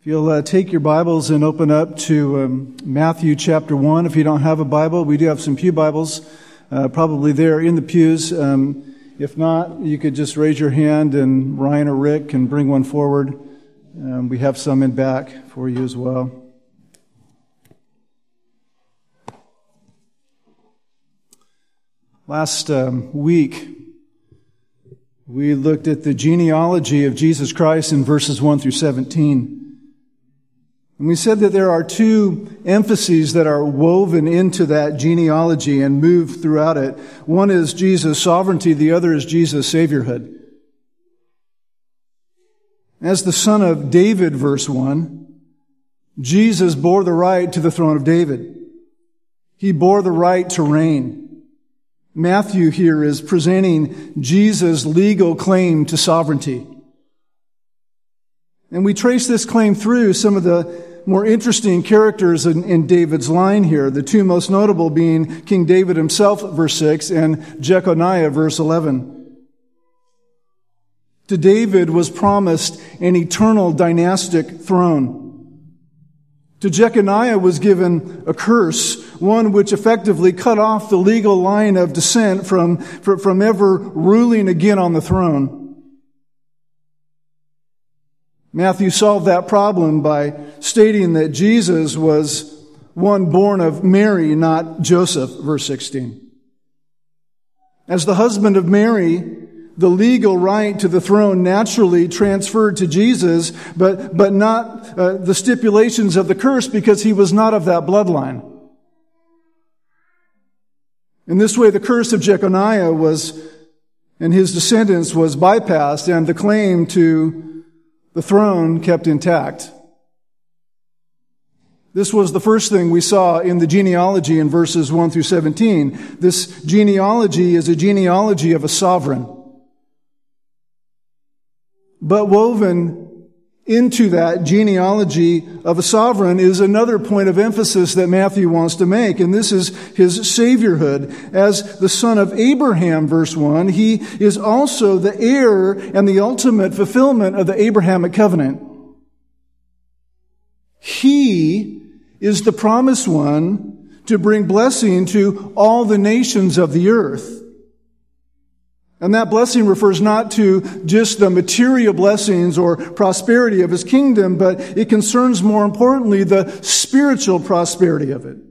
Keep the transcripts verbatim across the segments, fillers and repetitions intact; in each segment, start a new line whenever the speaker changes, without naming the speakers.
If you'll uh, take your Bibles and open up to um, Matthew chapter one. If you don't have a Bible, we do have some pew Bibles, uh, probably there in the pews. Um, if not, you could just raise your hand and Ryan or Rick can bring one forward. Um, we have some in back for you as well. Last um, week, we looked at the genealogy of Jesus Christ in verses one through seventeen. And we said that there are two emphases that are woven into that genealogy and move throughout it. One is Jesus' sovereignty, the other is Jesus' saviorhood. As the son of David, verse one, Jesus bore the right to the throne of David. He bore the right to reign. Matthew here is presenting Jesus' legal claim to sovereignty. And we trace this claim through some of the more interesting characters in, in David's line here, the two most notable being King David himself, verse six, and Jeconiah, verse eleven. To David was promised an eternal dynastic throne. To Jeconiah was given a curse, one which effectively cut off the legal line of descent from, from ever ruling again on the throne. Matthew solved that problem by stating that Jesus was one born of Mary, not Joseph, verse sixteen. As the husband of Mary, the legal right to the throne naturally transferred to Jesus, but, but not uh, the stipulations of the curse because he was not of that bloodline. In this way, the curse of Jeconiah was, and his descendants was bypassed, and the claim to the throne kept intact. This was the first thing we saw in the genealogy in verses one through seventeen. This genealogy is a genealogy of a sovereign. But woven into that genealogy of a sovereign is another point of emphasis that Matthew wants to make, and this is his saviorhood. As the son of Abraham, verse one, he is also the heir and the ultimate fulfillment of the Abrahamic covenant. He is the promised one to bring blessing to all the nations of the earth. And that blessing refers not to just the material blessings or prosperity of his kingdom, but it concerns more importantly the spiritual prosperity of it.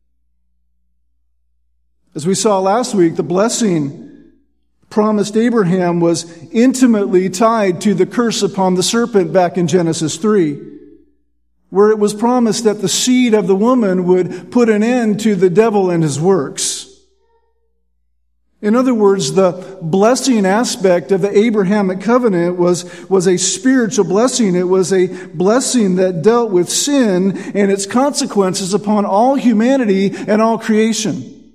As we saw last week, the blessing promised Abraham was intimately tied to the curse upon the serpent back in Genesis three, where it was promised that the seed of the woman would put an end to the devil and his works. In other words, the blessing aspect of the Abrahamic covenant was, was a spiritual blessing. It was a blessing that dealt with sin and its consequences upon all humanity and all creation.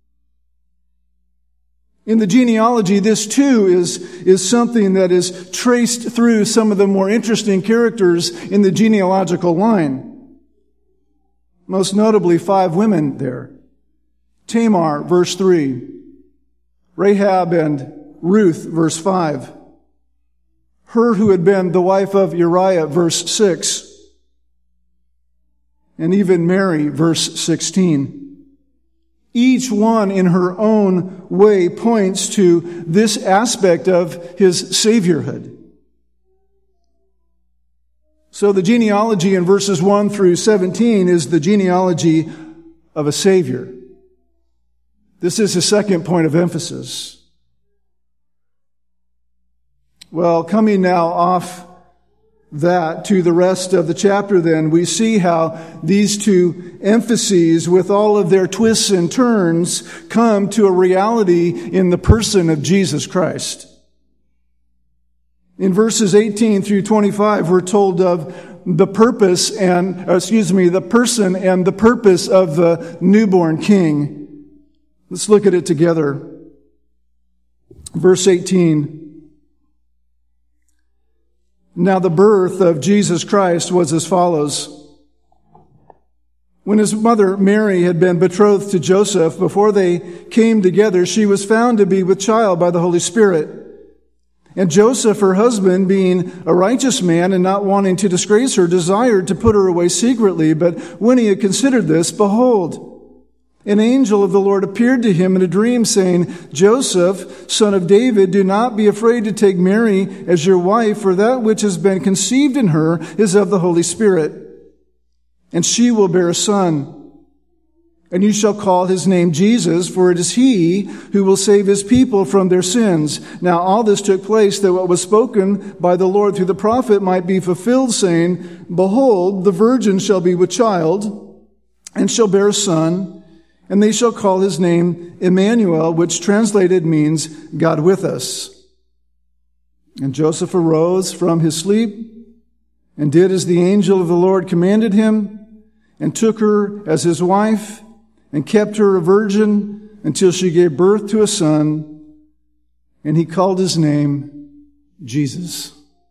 In the genealogy, this too is, is something that is traced through some of the more interesting characters in the genealogical line. Most notably, five women there. Tamar, verse three. Rahab and Ruth, verse five. Her who had been the wife of Uriah, verse six. And even Mary, verse sixteen. Each one in her own way points to this aspect of his saviorhood. So the genealogy in verses one through seventeen is the genealogy of a Savior. This is his second point of emphasis. Well, coming now off that to the rest of the chapter then, we see how these two emphases, with all of their twists and turns, come to a reality in the person of Jesus Christ. In verses eighteen through twenty-five, we're told of the purpose and, excuse me, the person and the purpose of the newborn king. Let's look at it together. Verse eighteen. Now the birth of Jesus Christ was as follows. When his mother Mary had been betrothed to Joseph, before they came together, she was found to be with child by the Holy Spirit. And Joseph, her husband, being a righteous man and not wanting to disgrace her, desired to put her away secretly. But when he had considered this, behold, an angel of the Lord appeared to him in a dream, saying, Joseph, son of David, do not be afraid to take Mary as your wife, for that which has been conceived in her is of the Holy Spirit. And she will bear a son. And you shall call his name Jesus, for it is he who will save his people from their sins. Now all this took place that what was spoken by the Lord through the prophet might be fulfilled, saying, Behold, the virgin shall be with child, and shall bear a son, and they shall call his name Emmanuel, which translated means God with us. And Joseph arose from his sleep, and did as the angel of the Lord commanded him, and took her as his wife, and kept her a virgin until she gave birth to a son, and he called his name Jesus.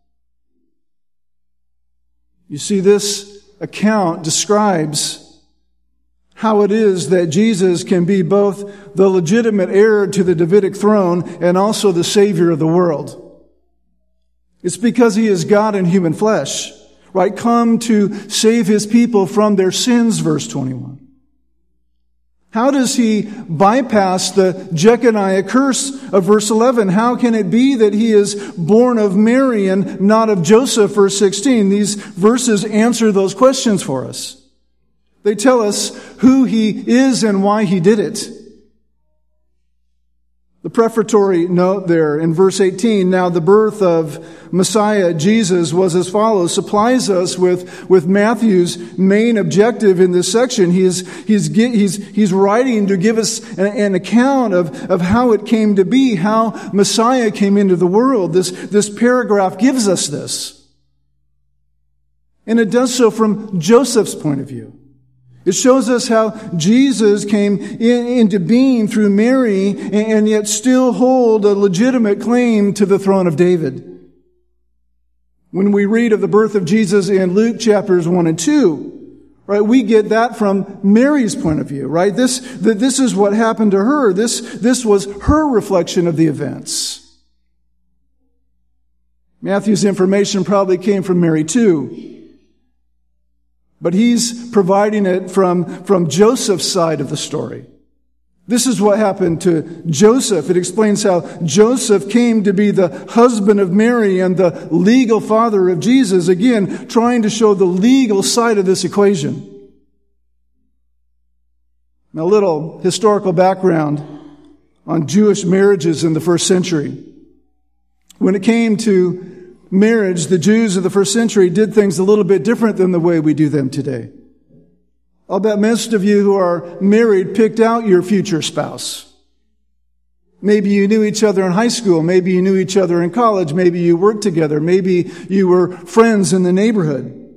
You see, this account describes how it is that Jesus can be both the legitimate heir to the Davidic throne and also the Savior of the world. It's because he is God in human flesh, right? Come to save his people from their sins, verse twenty-one. How does he bypass the Jeconiah curse of verse eleven? How can it be that he is born of Mary and not of Joseph, verse sixteen? These verses answer those questions for us. They tell us who he is and why he did it. The prefatory note there in verse eighteen, now the birth of Messiah, Jesus, was as follows, supplies us with, with Matthew's main objective in this section. He is, he's, he's, he's writing to give us an, an account of, of how it came to be, how Messiah came into the world. This, this paragraph gives us this. And it does so from Joseph's point of view. It shows us how Jesus came in, into being through Mary and, and yet still hold a legitimate claim to the throne of David. When we read of the birth of Jesus in Luke chapters one and two, right, we get that from Mary's point of view, right? This, that this is what happened to her. This, this was her reflection of the events. Matthew's information probably came from Mary too. But he's providing it from, from Joseph's side of the story. This is what happened to Joseph. It explains how Joseph came to be the husband of Mary and the legal father of Jesus. Again, trying to show the legal side of this equation. Now, a little historical background on Jewish marriages in the first century. When it came to marriage, the Jews of the first century did things a little bit different than the way we do them today. I'll bet most of you who are married picked out your future spouse. Maybe you knew each other in high school. Maybe you knew each other in college. Maybe you worked together. Maybe you were friends in the neighborhood.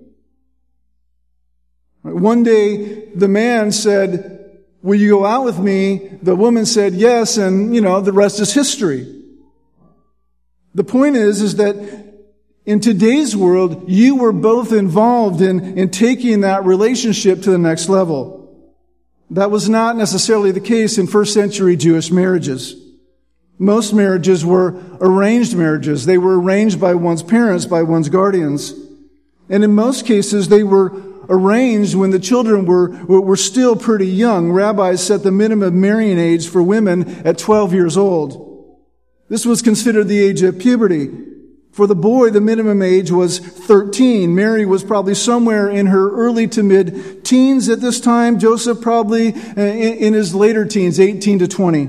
One day, the man said, will you go out with me? The woman said yes, and, you know, the rest is history. The point is, is that in today's world, you were both involved in, in taking that relationship to the next level. That was not necessarily the case in first century Jewish marriages. Most marriages were arranged marriages. They were arranged by one's parents, by one's guardians. And in most cases, they were arranged when the children were, were still pretty young. Rabbis set the minimum marrying age for women at twelve years old. This was considered the age of puberty. For the boy, the minimum age was thirteen. Mary was probably somewhere in her early to mid-teens at this time. Joseph probably in his later teens, eighteen to twenty.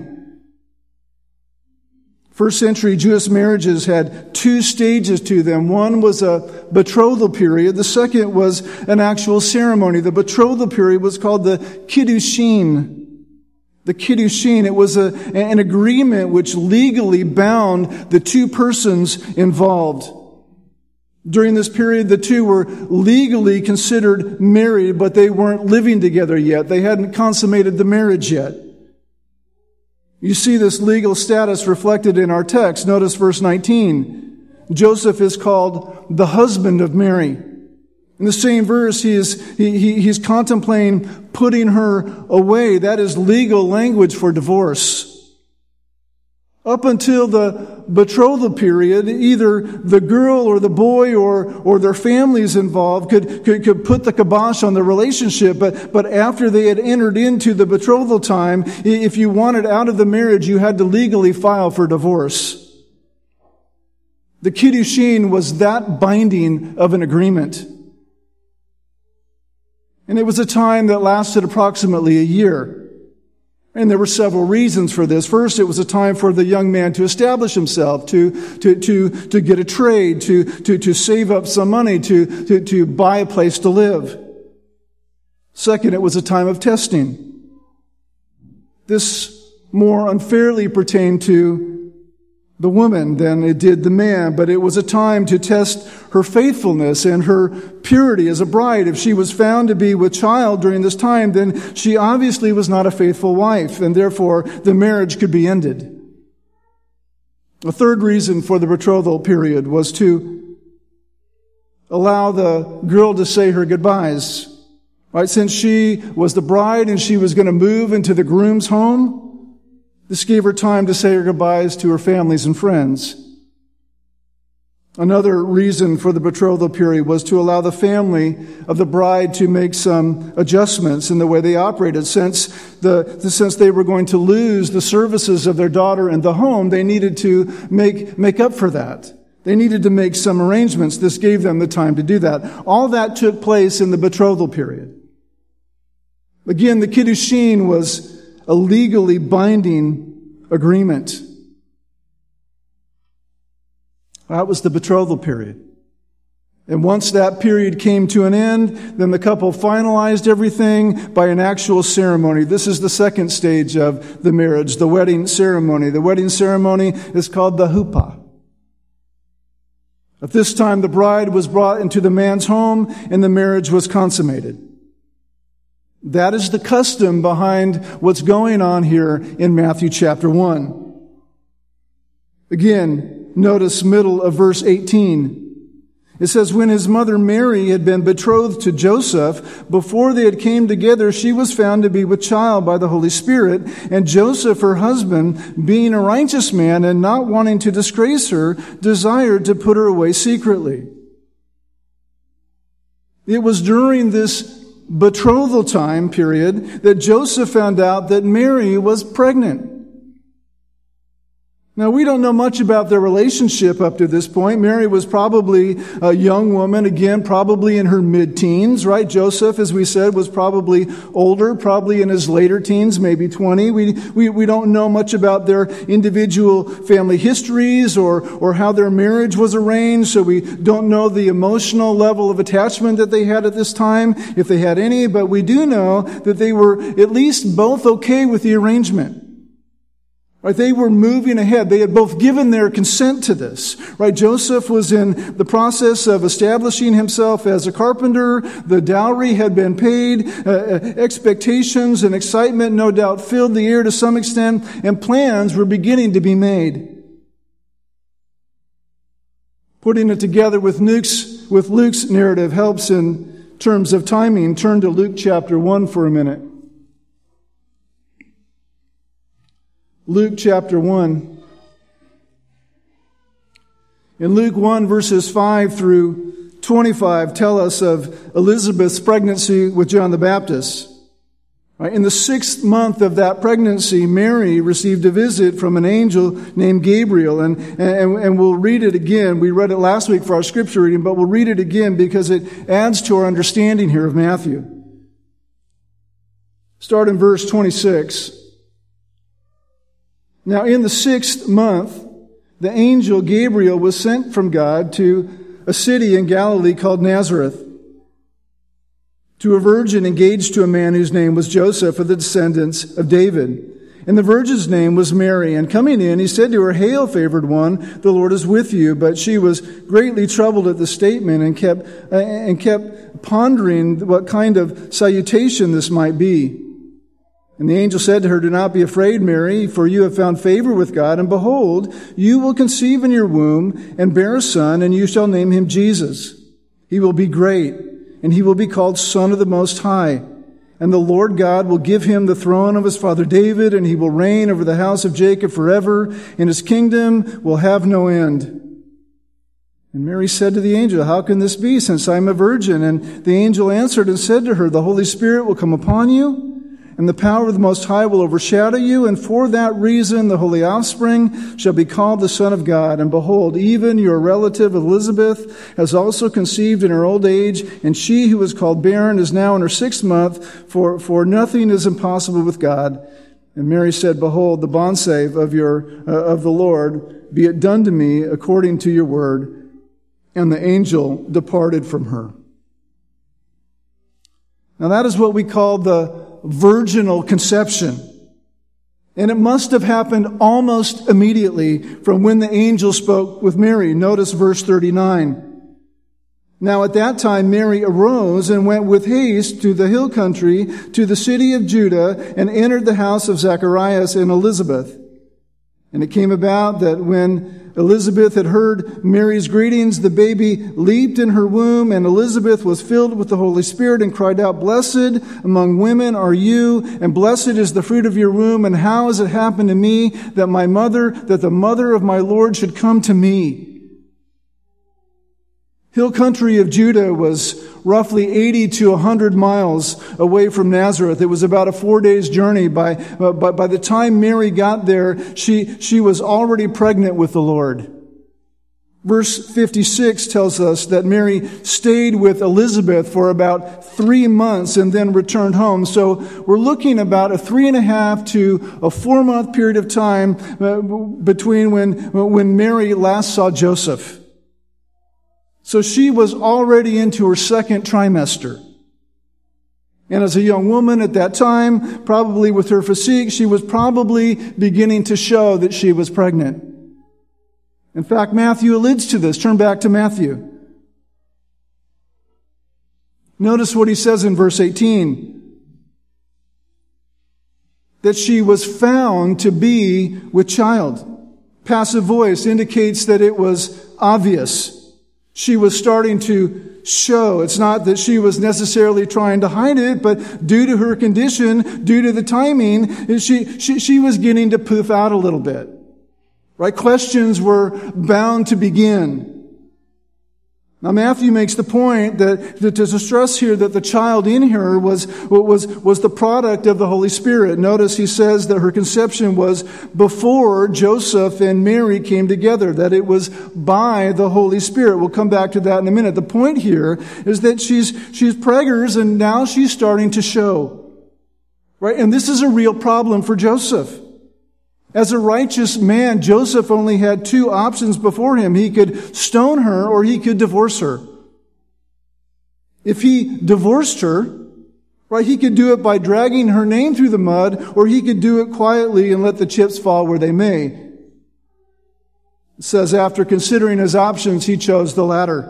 First century Jewish marriages had two stages to them. One was a betrothal period. The second was an actual ceremony. The betrothal period was called the Kiddushin. The Kiddushin, it was a, an agreement which legally bound the two persons involved. During this period, the two were legally considered married, but they weren't living together yet. They hadn't consummated the marriage yet. You see this legal status reflected in our text. Notice verse nineteen. Joseph is called the husband of Mary. In the same verse, he is, he, he, he's contemplating putting her away. That is legal language for divorce. Up until the betrothal period, either the girl or the boy or, or their families involved could, could, could put the kibosh on the relationship. But, but after they had entered into the betrothal time, if you wanted out of the marriage, you had to legally file for divorce. The Kiddushin was that binding of an agreement. And it was a time that lasted approximately a year. And there were several reasons for this. First, it was a time for the young man to establish himself, to, to, to, to get a trade, to, to, to save up some money, to, to, to buy a place to live. Second, it was a time of testing. This more unfairly pertained to the woman than it did the man, but it was a time to test her faithfulness and her purity as a bride. If she was found to be with child during this time, then she obviously was not a faithful wife, and therefore the marriage could be ended. A third reason for the betrothal period was to allow the girl to say her goodbyes. Right? Since she was the bride and she was going to move into the groom's home, this gave her time to say her goodbyes to her families and friends. Another reason for the betrothal period was to allow the family of the bride to make some adjustments in the way they operated. Since the, since they were going to lose the services of their daughter in the home, they needed to make, make up for that. They needed to make some arrangements. This gave them the time to do that. All that took place in the betrothal period. Again, the Kiddushin was a legally binding agreement. That was the betrothal period. And once that period came to an end, then the couple finalized everything by an actual ceremony. This is the second stage of the marriage, the wedding ceremony. The wedding ceremony is called the huppah. At this time, the bride was brought into the man's home and the marriage was consummated. That is the custom behind what's going on here in Matthew chapter one. Again, notice middle of verse eighteen. It says, when his mother Mary had been betrothed to Joseph, before they had came together, she was found to be with child by the Holy Spirit. And Joseph, her husband, being a righteous man and not wanting to disgrace her, desired to put her away secretly. It was during this betrothal time period that Joseph found out that Mary was pregnant. Now, we don't know much about their relationship up to this point. Mary was probably a young woman, again, probably in her mid-teens, right? Joseph, as we said, was probably older, probably in his later teens, maybe twenty. We, we, we don't know much about their individual family histories or, or how their marriage was arranged, so we don't know the emotional level of attachment that they had at this time, if they had any, but we do know that they were at least both okay with the arrangement. Right, they were moving ahead. They had both given their consent to this. Right, Joseph was in the process of establishing himself as a carpenter. The dowry had been paid. Uh, expectations and excitement, no doubt, filled the air to some extent, and plans were beginning to be made. Putting it together with Luke's, with Luke's narrative helps in terms of timing. Turn to Luke chapter one for a minute. Luke chapter one. In Luke one, verses five through twenty-five tell us of Elizabeth's pregnancy with John the Baptist. In the sixth month of that pregnancy, Mary received a visit from an angel named Gabriel. And, and, and we'll read it again. We read it last week for our scripture reading, but we'll read it again because it adds to our understanding here of Matthew. Start in verse twenty-six. Now, in the sixth month, the angel Gabriel was sent from God to a city in Galilee called Nazareth, to a virgin engaged to a man whose name was Joseph, of the descendants of David. And the virgin's name was Mary. And coming in, he said to her, "Hail, favored one, the Lord is with you." But she was greatly troubled at the statement and kept uh, and kept pondering what kind of salutation this might be. And the angel said to her, "Do not be afraid, Mary, for you have found favor with God. And behold, you will conceive in your womb and bear a son, and you shall name him Jesus. He will be great, and he will be called Son of the Most High. And the Lord God will give him the throne of his father David, and he will reign over the house of Jacob forever, and his kingdom will have no end. And Mary said to the angel, how can this be, since I am a virgin? And the angel answered and said to her, the Holy Spirit will come upon you, and the power of the Most High will overshadow you, and for that reason the holy offspring shall be called the Son of God. And behold, even your relative Elizabeth has also conceived in her old age, and she who was called barren is now in her sixth month, for, for nothing is impossible with God. And Mary said, behold, the bondslave of your, uh, of the Lord, be it done to me according to your word. And the angel departed from her. Now that is what we call the virginal conception. And it must have happened almost immediately from when the angel spoke with Mary. Notice verse thirty-nine. Now at that time Mary arose and went with haste to the hill country, to the city of Judah, and entered the house of Zacharias and Elizabeth. And it came about that when Elizabeth had heard Mary's greetings, the baby leaped in her womb, and Elizabeth was filled with the Holy Spirit and cried out, blessed among women are you, and blessed is the fruit of your womb. And how has it happened to me that my mother, that the mother of my Lord should come to me? Hill country of Judah was roughly eighty to one hundred miles away from Nazareth. It was about a four days journey. By, by, by the time Mary got there, she, she was already pregnant with the Lord. Verse fifty-six tells us that Mary stayed with Elizabeth for about three months and then returned home. So we're looking about a three and a half to a four month period of time between when, when Mary last saw Joseph. So she was already into her second trimester. And as a young woman at that time, probably with her physique, she was probably beginning to show that she was pregnant. In fact, Matthew alludes to this. Turn back to Matthew. Notice what he says in verse eighteen. That she was found to be with child. Passive voice indicates that it was obvious. She was starting to show. It's not that she was necessarily trying to hide it, but due to her condition, due to the timing, she, she, she was getting to poof out a little bit. Right? Questions were bound to begin. Now Matthew makes the point that, that to stress here that the child in her was, was, was the product of the Holy Spirit. Notice he says that her conception was before Joseph and Mary came together, that it was by the Holy Spirit. We'll come back to that in a minute. The point here is that she's, she's preggers and now she's starting to show. Right? And this is a real problem for Joseph. As a righteous man, Joseph only had two options before him. He could stone her or he could divorce her. If he divorced her, right, he could do it by dragging her name through the mud, or he could do it quietly and let the chips fall where they may. It says after considering his options, he chose the latter.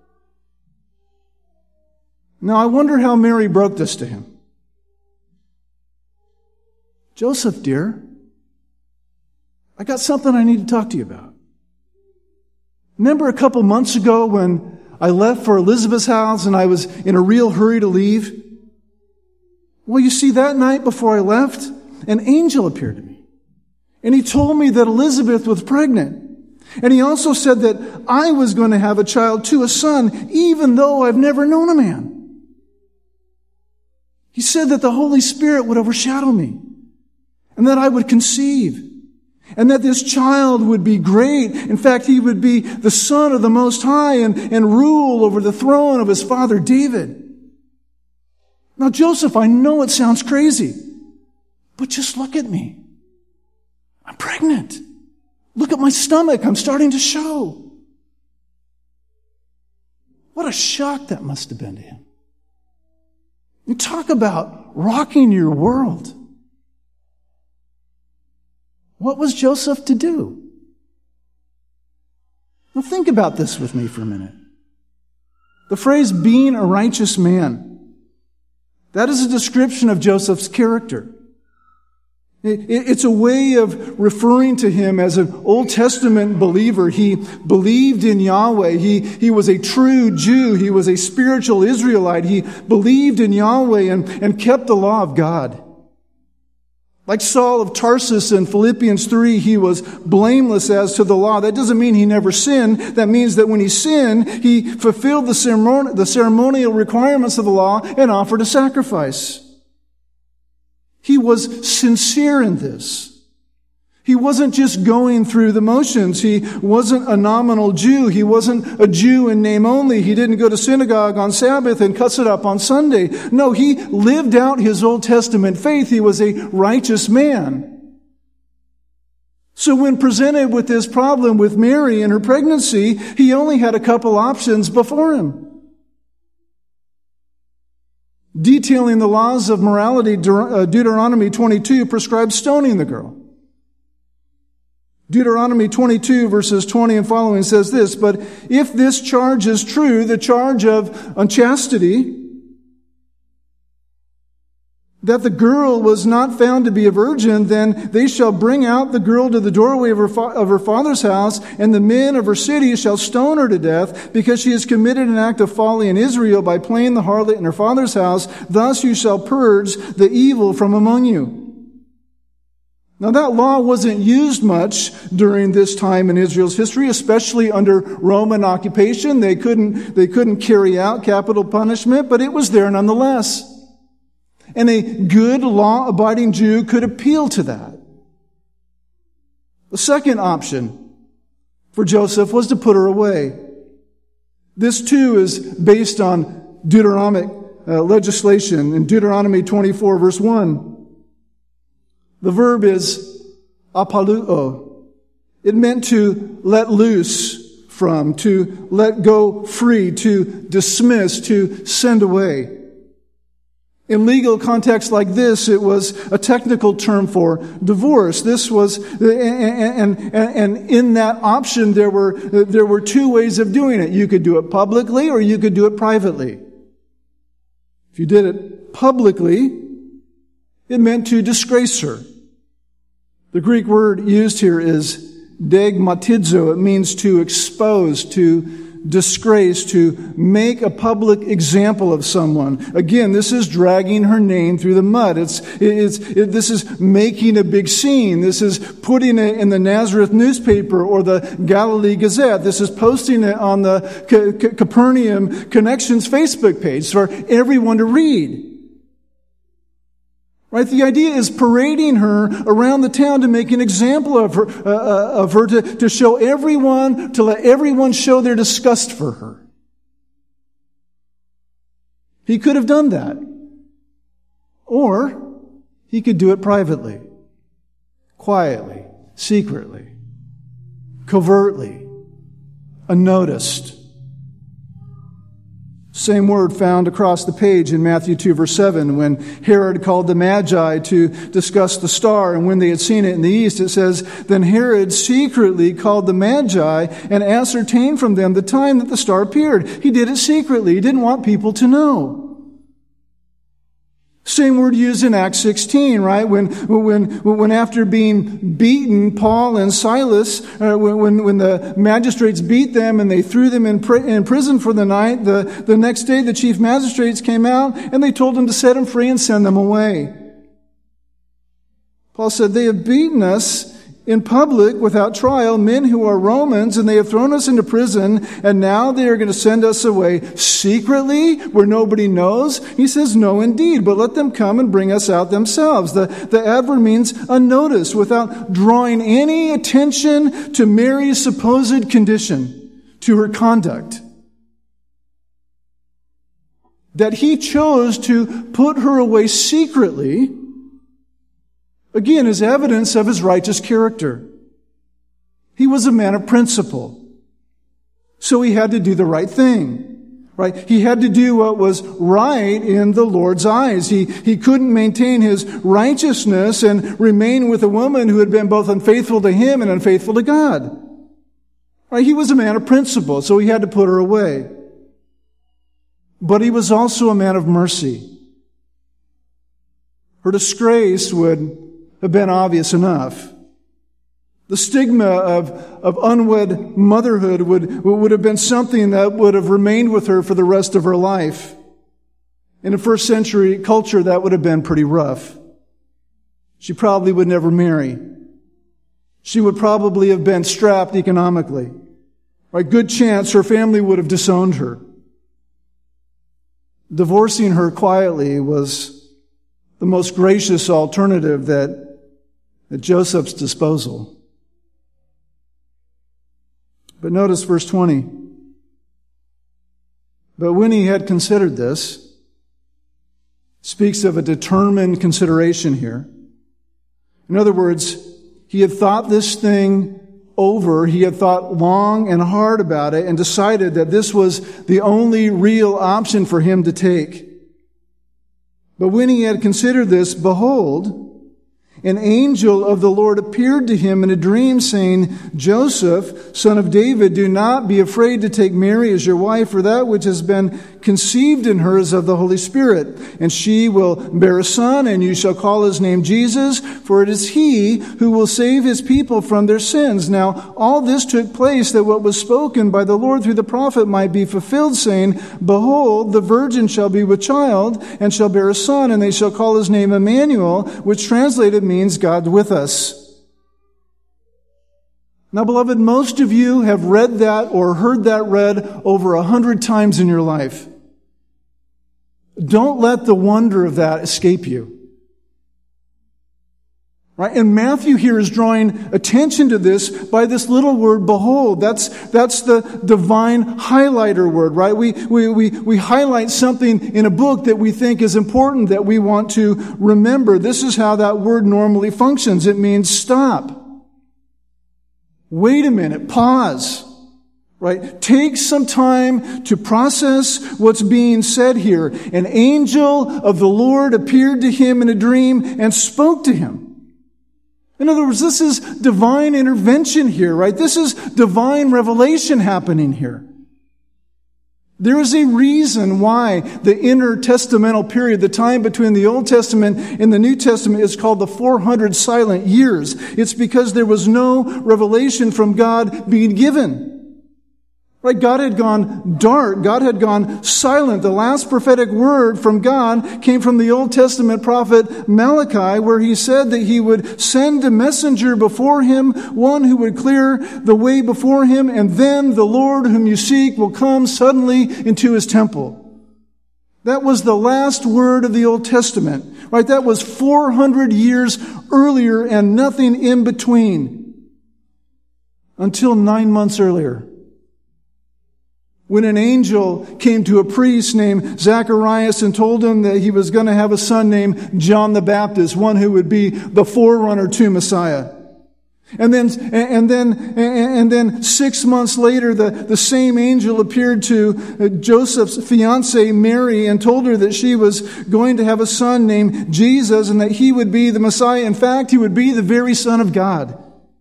Now I wonder how Mary broke this to him. Joseph, dear, I got something I need to talk to you about. Remember a couple months ago when I left for Elizabeth's house and I was in a real hurry to leave? Well, you see, that night before I left, an angel appeared to me. And he told me that Elizabeth was pregnant. And he also said that I was going to have a child too, a son, even though I've never known a man. He said that the Holy Spirit would overshadow me and that I would conceive. And that this child would be great. In fact, he would be the Son of the Most High and, and rule over the throne of his father David. Now, Joseph, I know it sounds crazy, but just look at me. I'm pregnant. Look at my stomach. I'm starting to show. What a shock that must have been to him. You talk about rocking your world. What was Joseph to do? Now think about this with me for a minute. The phrase being a righteous man, that is a description of Joseph's character. It's a way of referring to him as an Old Testament believer. He believed in Yahweh. He, he was a true Jew. He was a spiritual Israelite. He believed in Yahweh and, and kept the law of God. Like Saul of Tarsus in Philippians three, he was blameless as to the law. That doesn't mean he never sinned. That means that when he sinned, he fulfilled the, ceremon- the ceremonial requirements of the law and offered a sacrifice. He was sincere in this. He wasn't just going through the motions. He wasn't a nominal Jew. He wasn't a Jew in name only. He didn't go to synagogue on Sabbath and cuss it up on Sunday. No, he lived out his Old Testament faith. He was a righteous man. So when presented with this problem with Mary and her pregnancy, he only had a couple options before him. Detailing the laws of morality, Deuteronomy twenty-two prescribes stoning the girl. Deuteronomy twenty-two verses twenty and following says this, "But if this charge is true, the charge of unchastity, that the girl was not found to be a virgin, then they shall bring out the girl to the doorway of her, fa- of her father's house, and the men of her city shall stone her to death, because she has committed an act of folly in Israel by playing the harlot in her father's house. Thus you shall purge the evil from among you." Now that law wasn't used much during this time in Israel's history, especially under Roman occupation. They couldn't, they couldn't carry out capital punishment, but it was there nonetheless. And a good law-abiding Jew could appeal to that. The second option for Joseph was to put her away. This too is based on Deuteronomic uh, legislation in Deuteronomy twenty-four verse one. The verb is apaluo. It meant to let loose from, to let go free, to dismiss, to send away. In legal contexts like this, it was a technical term for divorce. This was, and, and, and in that option, there were, there were two ways of doing it. You could do it publicly or you could do it privately. If you did it publicly, it meant to disgrace her. The Greek word used here is degmatizo. It means to expose, to disgrace, to make a public example of someone. Again, this is dragging her name through the mud. It's, it's, it, this is making a big scene. This is putting it in the Nazareth newspaper or the Galilee Gazette. This is posting it on the C- C- Capernaum Connections Facebook page for everyone to read. Right? The idea is parading her around the town to make an example of her, uh, of her to, to show everyone, to let everyone show their disgust for her. He could have done that. Or he could do it privately, quietly, secretly, covertly, unnoticed. Same word found across the page in Matthew two verse seven when Herod called the Magi to discuss the star, and when they had seen it in the east, it says, "Then Herod secretly called the Magi and ascertained from them the time that the star appeared." He did it secretly. He didn't want people to know. Same word used in Acts sixteen, right? When, when, when after being beaten, Paul and Silas, uh, when, when the magistrates beat them and they threw them in, pr- in prison for the night, the, the next day the chief magistrates came out and they told them to set them free and send them away. Paul said, "They have beaten us in public without trial, men who are Romans, and they have thrown us into prison, and now they are going to send us away secretly where nobody knows." He says, "No, indeed, but let them come and bring us out themselves." The, the adverb means unnoticed, without drawing any attention to Mary's supposed condition, to her conduct. That he chose to put her away secretly, again, is evidence of his righteous character. He was a man of principle. So he had to do the right thing. Right? He had to do what was right in the Lord's eyes. He, he couldn't maintain his righteousness and remain with a woman who had been both unfaithful to him and unfaithful to God. Right? He was a man of principle, so he had to put her away. But he was also a man of mercy. Her disgrace would have been obvious enough. The stigma of, of unwed motherhood would, would have been something that would have remained with her for the rest of her life. In a first century culture, that would have been pretty rough. She probably would never marry. She would probably have been strapped economically. By good chance, her family would have disowned her. Divorcing her quietly was the most gracious alternative that at Joseph's disposal. But notice verse twenty. But when he had considered this, speaks of a determined consideration here. In other words, he had thought this thing over. He had thought long and hard about it and decided that this was the only real option for him to take. But when he had considered this, behold, an angel of the Lord appeared to him in a dream, saying, Joseph, son of David, do not be afraid to take Mary as your wife, for that which has been conceived in her is of the Holy Spirit. And she will bear a son, and you shall call his name Jesus, for it is he who will save his people from their sins. Now, all this took place that what was spoken by the Lord through the prophet might be fulfilled, saying, Behold, the virgin shall be with child, and shall bear a son, and they shall call his name Emmanuel, which translated means God with us. Now, beloved, most of you have read that or heard that read over a hundred times in your life. Don't let the wonder of that escape you. Right? And Matthew here is drawing attention to this by this little word, behold. That's, that's the divine highlighter word, right? We, we, we, we highlight something in a book that we think is important, that we want to remember. This is how that word normally functions. It means stop. Wait a minute. Pause. Right? Take some time to process what's being said here. An angel of the Lord appeared to him in a dream and spoke to him. In other words, this is divine intervention here, right? This is divine revelation happening here. There is a reason why the intertestamental period, the time between the Old Testament and the New Testament, is called the four hundred silent years. It's because there was no revelation from God being given. Right? God had gone dark. God had gone silent. The last prophetic word from God came from the Old Testament prophet Malachi, where he said that he would send a messenger before him, one who would clear the way before him, and then the Lord whom you seek will come suddenly into his temple. That was the last word of the Old Testament. Right? That was four hundred years earlier and nothing in between. Until nine months earlier, when an angel came to a priest named Zacharias and told him that he was going to have a son named John the Baptist, one who would be the forerunner to Messiah. And then, and then, and then six months later, the, the same angel appeared to Joseph's fiancée, Mary, and told her that she was going to have a son named Jesus and that he would be the Messiah. In fact, he would be the very Son of God.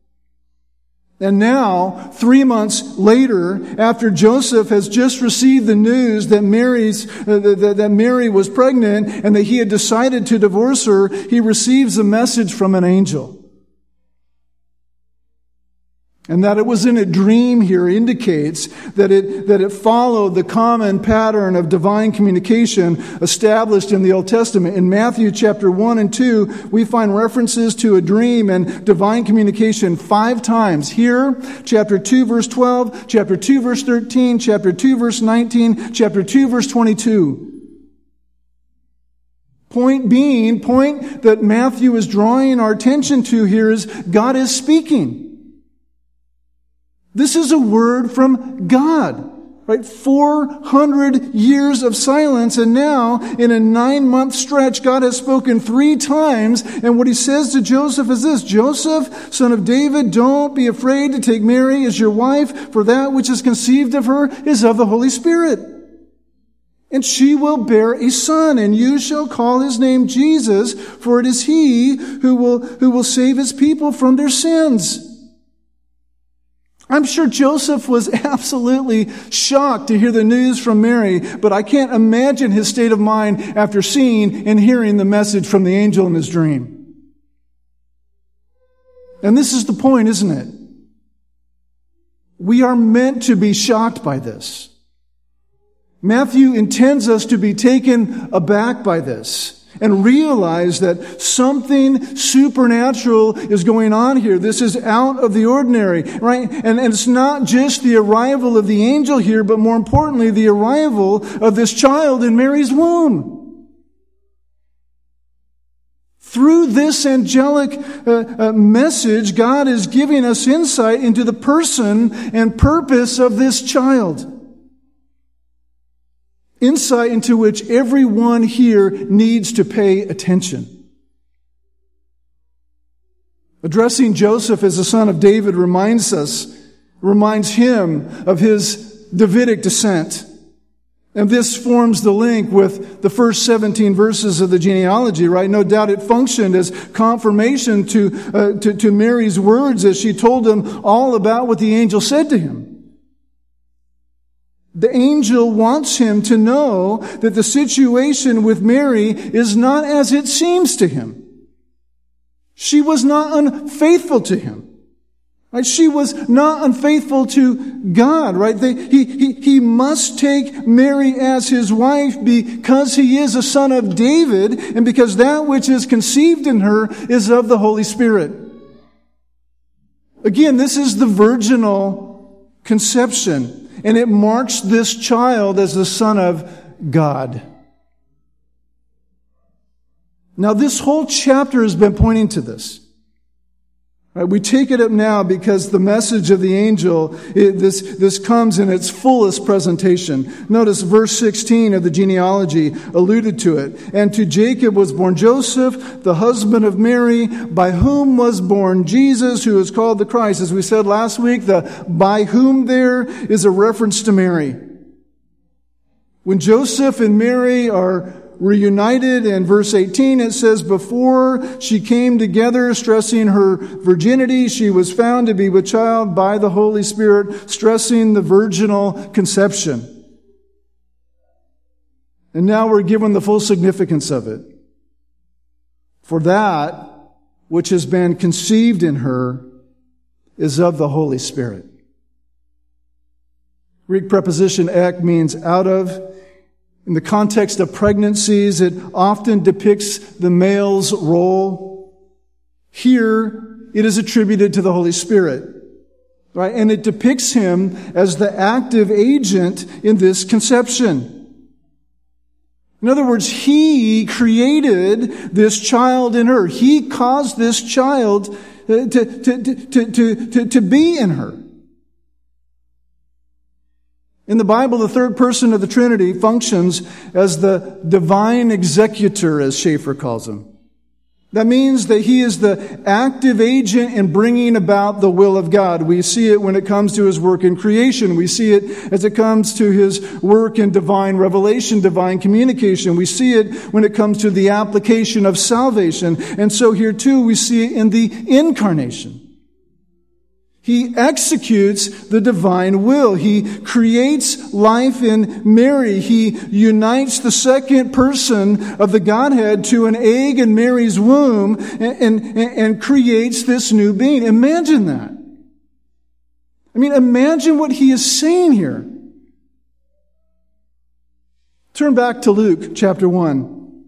And now, three months later, after Joseph has just received the news that Mary's uh, that, that Mary was pregnant and that he had decided to divorce her, he receives a message from an angel. And that it was in a dream here indicates that it, that it followed the common pattern of divine communication established in the Old Testament. In Matthew chapter one and two, we find references to a dream and divine communication five times. Here, chapter two verse twelve, chapter two verse thirteen, chapter two verse nineteen, chapter two verse twenty-two. Point being, point that Matthew is drawing our attention to here is God is speaking. This is a word from God, right? four hundred years of silence, and now, in a nine-month stretch, God has spoken three times, and what he says to Joseph is this: Joseph, son of David, don't be afraid to take Mary as your wife, for that which is conceived of her is of the Holy Spirit. And she will bear a son, and you shall call his name Jesus, for it is he who will, who will save his people from their sins. I'm sure Joseph was absolutely shocked to hear the news from Mary, but I can't imagine his state of mind after seeing and hearing the message from the angel in his dream. And this is the point, isn't it? We are meant to be shocked by this. Matthew intends us to be taken aback by this and realize that something supernatural is going on here. This is out of the ordinary, right? And, and it's not just the arrival of the angel here, but more importantly, the arrival of this child in Mary's womb. Through this angelic uh, uh, message, God is giving us insight into the person and purpose of this child. Insight into which everyone here needs to pay attention. Addressing Joseph as the son of David reminds us, reminds him of his Davidic descent. And this forms the link with the first seventeen verses of the genealogy, right? No doubt it functioned as confirmation to, uh, to, to Mary's words as she told him all about what the angel said to him. The angel wants him to know that the situation with Mary is not as it seems to him. She was not unfaithful to him. Right? She was not unfaithful to God, right? They, he, he, he must take Mary as his wife because he is a son of David and because that which is conceived in her is of the Holy Spirit. Again, this is the virginal conception. And it marks this child as the Son of God. Now, this whole chapter has been pointing to this. Right, we take it up now because the message of the angel, it, this, this comes in its fullest presentation. Notice verse sixteen of the genealogy alluded to it. And to Jacob was born Joseph, the husband of Mary, by whom was born Jesus, who is called the Christ. As we said last week, the by whom there is a reference to Mary. When Joseph and Mary are reunited in verse eighteen, it says, before she came together, stressing her virginity, she was found to be with child by the Holy Spirit, stressing the virginal conception. And now we're given the full significance of it. For that which has been conceived in her is of the Holy Spirit. Greek preposition ek means out of. In the context of pregnancies, it often depicts the male's role. Here, it is attributed to the Holy Spirit, right? And it depicts him as the active agent in this conception. In other words, he created this child in her. He caused this child to, to, to, to, to, to, to be in her. In the Bible, the third person of the Trinity functions as the divine executor, as Schaeffer calls him. That means that he is the active agent in bringing about the will of God. We see it when it comes to his work in creation. We see it as it comes to his work in divine revelation, divine communication. We see it when it comes to the application of salvation. And so here too, we see it in the incarnation. He executes the divine will. He creates life in Mary. He unites the second person of the Godhead to an egg in Mary's womb and, and, and creates this new being. Imagine that. I mean, imagine what he is saying here. Turn back to Luke chapter one.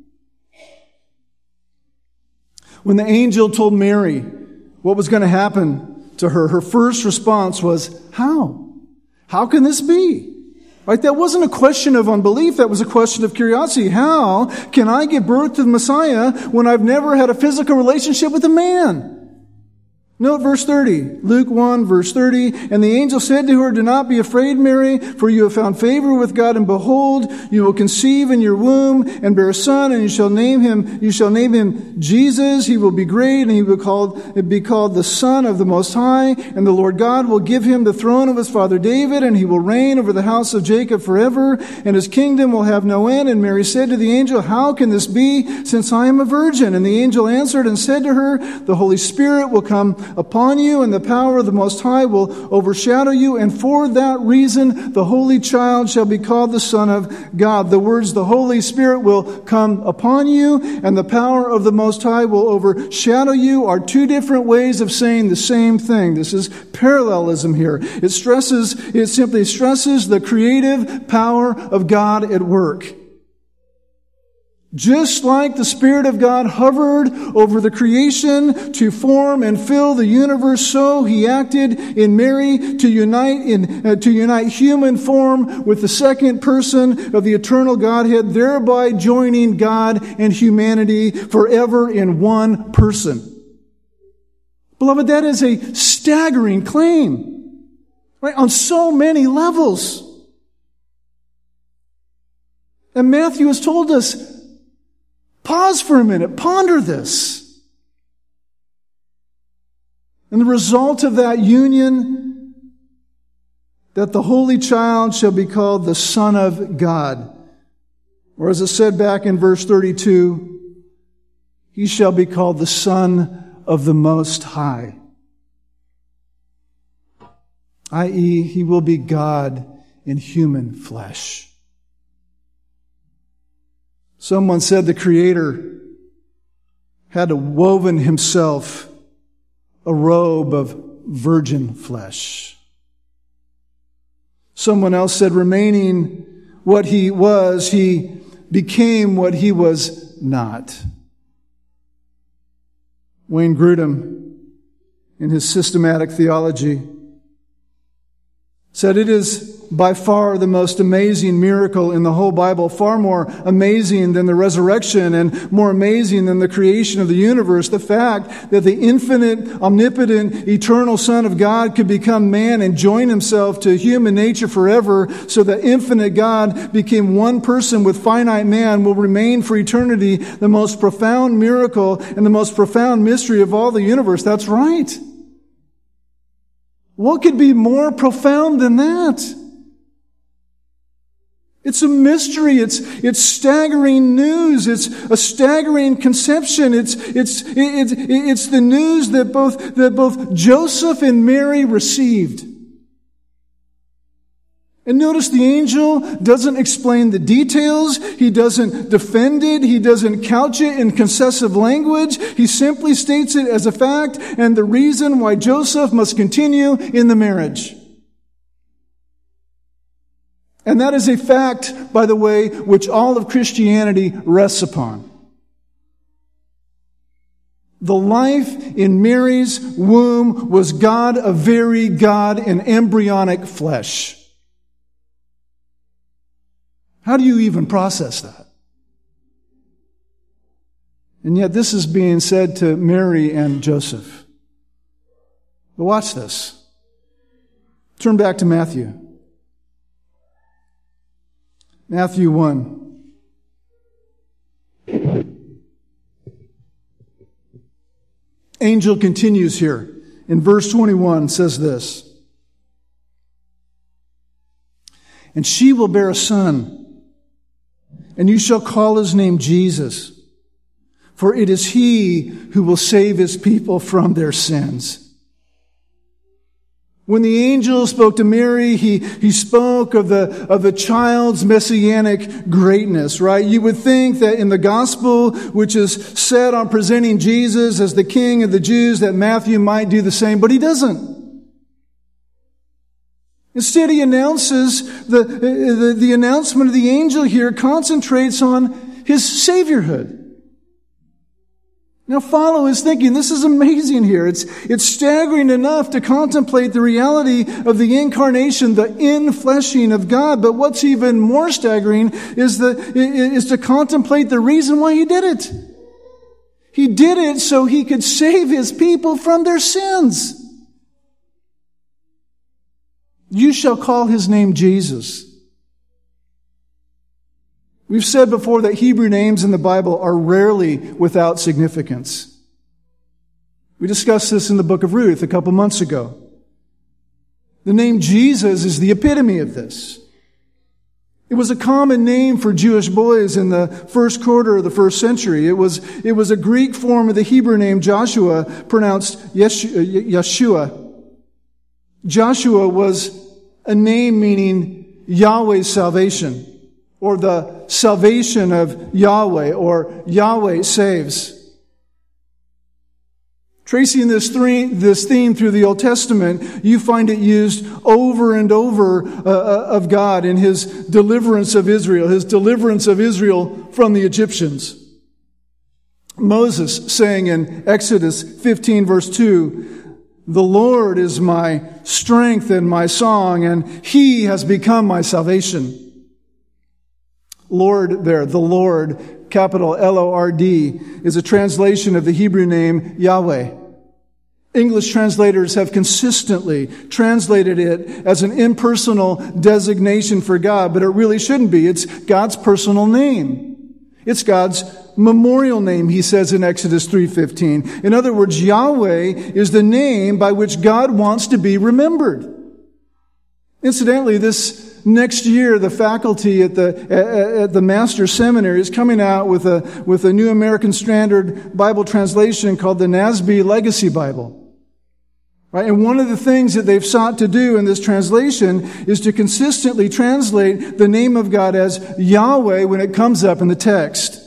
When the angel told Mary what was going to happen to her, her first response was, how? How can this be? Right? That wasn't a question of unbelief. That was a question of curiosity. How can I give birth to the Messiah when I've never had a physical relationship with a man? Note verse thirty. Luke one, verse thirty. And the angel said to her, do not be afraid, Mary, for you have found favor with God, and behold, you will conceive in your womb and bear a son, and you shall name him, you shall name him Jesus. He will be great, and he will called, be called the Son of the Most High, and the Lord God will give him the throne of his father David, and he will reign over the house of Jacob forever, and his kingdom will have no end. And Mary said to the angel, how can this be, since I am a virgin? And the angel answered and said to her, the Holy Spirit will come upon you, and the power of the Most High will overshadow you. And for that reason, the Holy Child shall be called the Son of God. The words, the Holy Spirit will come upon you, and the power of the Most High will overshadow you, are two different ways of saying the same thing. This is parallelism here. It stresses, it simply stresses the creative power of God at work. Just like the Spirit of God hovered over the creation to form and fill the universe, so He acted in Mary to unite in uh, to unite human form with the second person of the eternal Godhead, thereby joining God and humanity forever in one person. Beloved, that is a staggering claim, right? On so many levels. And Matthew has told us, pause for a minute, ponder this. And the result of that union, that the Holy Child shall be called the Son of God. Or as it said back in verse thirty-two, He shall be called the Son of the Most High. that is, He will be God in human flesh. Someone said the Creator had woven Himself a robe of virgin flesh. Someone else said, remaining what He was, He became what He was not. Wayne Grudem, in his systematic theology, said it is by far the most amazing miracle in the whole Bible, far more amazing than the resurrection and more amazing than the creation of the universe, the fact that the infinite, omnipotent, eternal Son of God could become man and join Himself to human nature forever, so that infinite God became one person with finite man, will remain for eternity the most profound miracle and the most profound mystery of all the universe. That's right. What could be more profound than that? It's a mystery. It's, it's staggering news. It's a staggering conception. It's, it's, it's, it's the news that both, that both Joseph and Mary received. And notice the angel doesn't explain the details. He doesn't defend it. He doesn't couch it in concessive language. He simply states it as a fact and the reason why Joseph must continue in the marriage. And that is a fact, by the way, which all of Christianity rests upon. The life in Mary's womb was God, a very God in embryonic flesh. How do you even process that? And yet this is being said to Mary and Joseph. But watch this. Turn back to Matthew. Matthew one. Angel continues here. In verse twenty-one says this. And she will bear a son, and you shall call his name Jesus, for it is he who will save his people from their sins. When the angel spoke to Mary, he, he spoke of the, of the child's messianic greatness, right? You would think that in the gospel, which is set on presenting Jesus as the King of the Jews, that Matthew might do the same, but he doesn't. Instead, he announces, the, the, the announcement of the angel here concentrates on his saviorhood. Now follow his thinking. This is amazing here. It's, it's staggering enough to contemplate the reality of the incarnation, the infleshing of God. But what's even more staggering is the, is to contemplate the reason why he did it. He did it so he could save his people from their sins. You shall call his name Jesus. We've said before that Hebrew names in the Bible are rarely without significance. We discussed this in the book of Ruth a couple months ago. The name Jesus is the epitome of this. It was a common name for Jewish boys in the first quarter of the first century. It was, it was a Greek form of the Hebrew name Joshua, pronounced Yeshua. Joshua was a name meaning Yahweh's salvation, or the salvation of Yahweh, or Yahweh saves. Tracing this theme, this theme through the Old Testament, you find it used over and over uh, of God in His deliverance of Israel, His deliverance of Israel from the Egyptians. Moses saying in Exodus fifteen verse two, "The Lord is my strength and my song, and He has become my salvation." Lord there, the Lord, capital L O R D, is a translation of the Hebrew name Yahweh. English translators have consistently translated it as an impersonal designation for God, but it really shouldn't be. It's God's personal name. It's God's memorial name, he says in Exodus three fifteen. In other words, Yahweh is the name by which God wants to be remembered. Incidentally, this next year, the faculty at the at the Master's Seminary is coming out with a with a New American Standard Bible translation called the N A S B Legacy Bible. Right? And one of the things that they've sought to do in this translation is to consistently translate the name of God as Yahweh when it comes up in the text.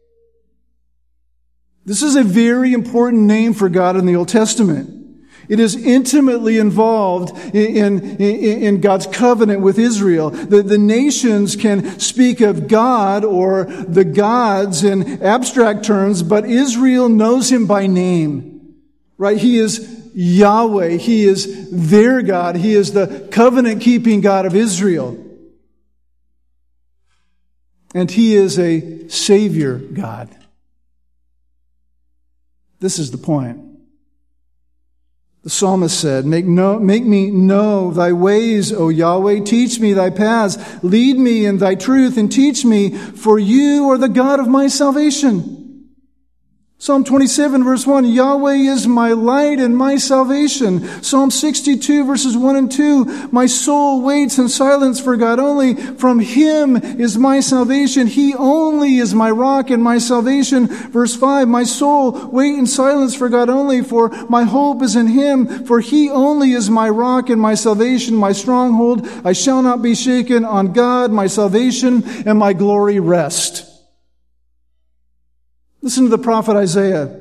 This is a very important name for God in the Old Testament. It is intimately involved in, in, in God's covenant with Israel. The, the nations can speak of God or the gods in abstract terms, but Israel knows Him by name. Right? He is Yahweh. He is their God. He is the covenant-keeping God of Israel. And He is a Savior God. This is the point. The psalmist said, make, know, make me know thy ways, O Yahweh. Teach me thy paths. Lead me in thy truth and teach me, for you are the God of my salvation. Psalm twenty-seven verse one, Yahweh is my light and my salvation. Psalm sixty-two verses one and two, my soul waits in silence for God only. From Him is my salvation. He only is my rock and my salvation. Verse five, my soul wait in silence for God only, for my hope is in Him. For He only is my rock and my salvation, my stronghold. I shall not be shaken. On God, my salvation and my glory rest. Listen to the prophet Isaiah.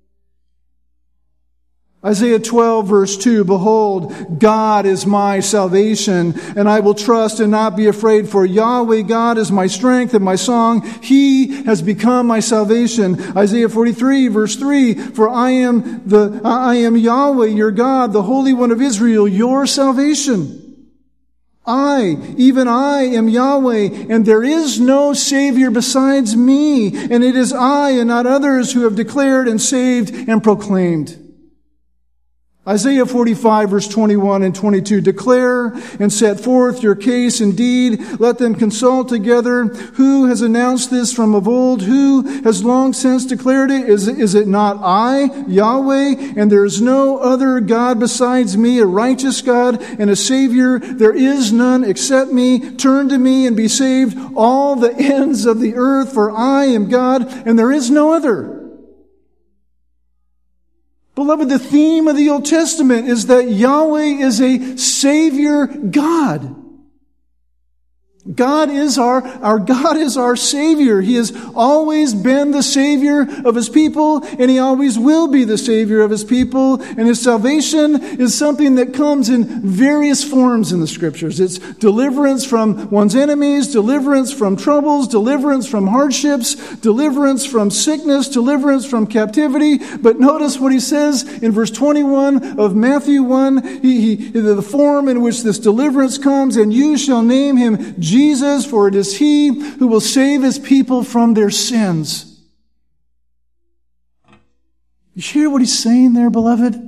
Isaiah twelve verse two, behold, God is my salvation, and I will trust and not be afraid, for Yahweh God is my strength and my song. He has become my salvation. Isaiah forty-three verse three, for I am the, I am Yahweh your God, the Holy One of Israel, your salvation. I, even I, am Yahweh, and there is no Savior besides me, and it is I and not others who have declared and saved and proclaimed. Isaiah forty-five verse twenty-one and twenty-two, declare and set forth your case indeed. Let them consult together. Who has announced this from of old? Who has long since declared it? Is, is it not I, Yahweh? And there is no other God besides me, a righteous God and a Savior. There is none except me. Turn to me and be saved, all the ends of the earth, for I am God and there is no other. Beloved, the theme of the Old Testament is that Yahweh is a Savior God. God is our, our God is our Savior. He has always been the Savior of His people, and He always will be the Savior of His people. And His salvation is something that comes in various forms in the Scriptures. It's deliverance from one's enemies, deliverance from troubles, deliverance from hardships, deliverance from sickness, deliverance from captivity. But notice what He says in verse twenty-one of Matthew one, he, he, the form in which this deliverance comes, and you shall name Him Jesus, for it is He who will save His people from their sins. You hear what He's saying there, beloved?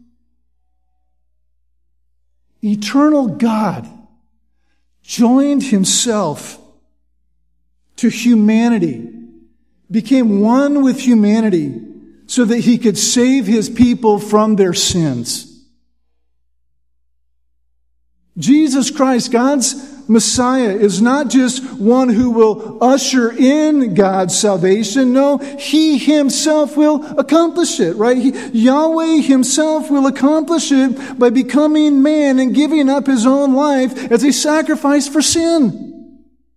Eternal God joined Himself to humanity, became one with humanity, so that He could save His people from their sins. Jesus Christ, God's Messiah is not just one who will usher in God's salvation. No, He Himself will accomplish it, right? He, Yahweh Himself will accomplish it by becoming man and giving up His own life as a sacrifice for sin.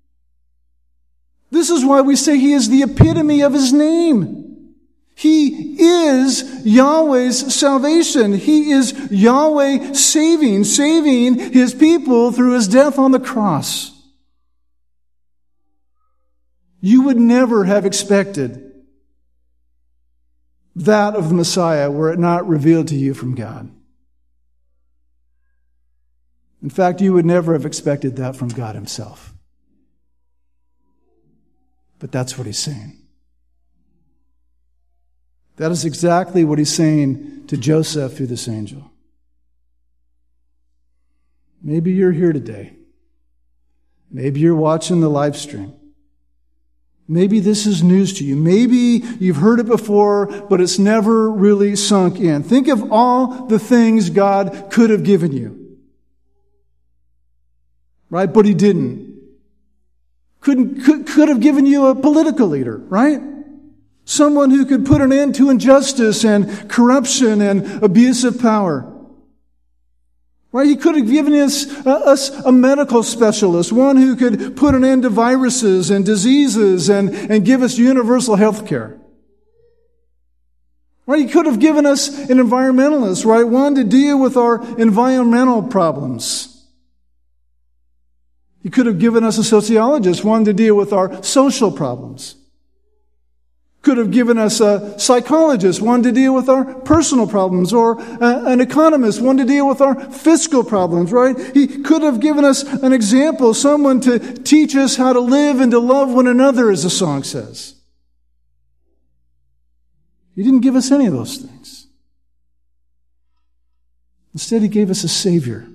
This is why we say He is the epitome of His name. He is Yahweh's salvation. He is Yahweh saving, saving His people through His death on the cross. You would never have expected that of the Messiah were it not revealed to you from God. In fact, you would never have expected that from God Himself. But that's what He's saying. That is exactly what He's saying to Joseph through this angel. Maybe you're here today. Maybe you're watching the live stream. Maybe this is news to you. Maybe you've heard it before, but it's never really sunk in. Think of all the things God could have given you. Right? But He didn't. Couldn't, could, could have given you a political leader, right? Someone who could put an end to injustice and corruption and abuse of power. Right? He could have given us, uh, us a medical specialist, one who could put an end to viruses and diseases and, and give us universal health care. Right? He could have given us an environmentalist, right? One to deal with our environmental problems. He could have given us a sociologist, one to deal with our social problems. Could have given us a psychologist, one to deal with our personal problems, or a, an economist, one to deal with our fiscal problems, right? He could have given us an example, someone to teach us how to live and to love one another, as the song says. He didn't give us any of those things. Instead, He gave us a Savior.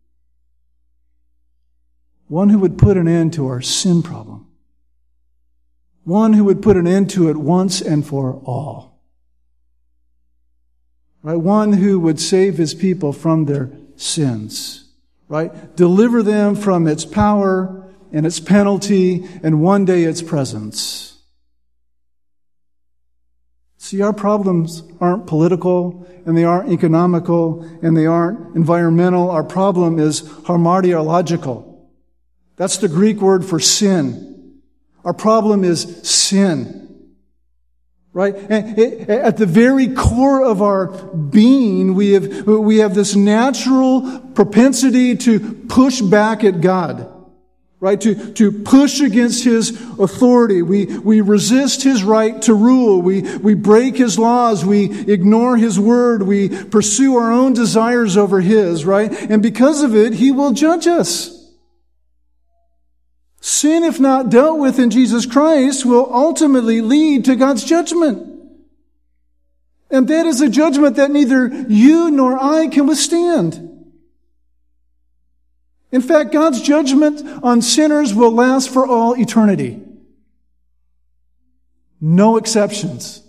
One who would put an end to our sin problem. One who would put an end to it once and for all. Right? One who would save His people from their sins. Right? Deliver them from its power and its penalty and one day its presence. See, our problems aren't political and they aren't economical and they aren't environmental. Our problem is hamartiological. That's the Greek word for sin. Our problem is sin, right? At the very core of our being, we have, we have this natural propensity to push back at God, right? To, to push against His authority. We, we resist His right to rule. We, we break His laws. We ignore His word. We pursue our own desires over His, right? And because of it, He will judge us. Sin, if not dealt with in Jesus Christ, will ultimately lead to God's judgment. And that is a judgment that neither you nor I can withstand. In fact, God's judgment on sinners will last for all eternity. No exceptions.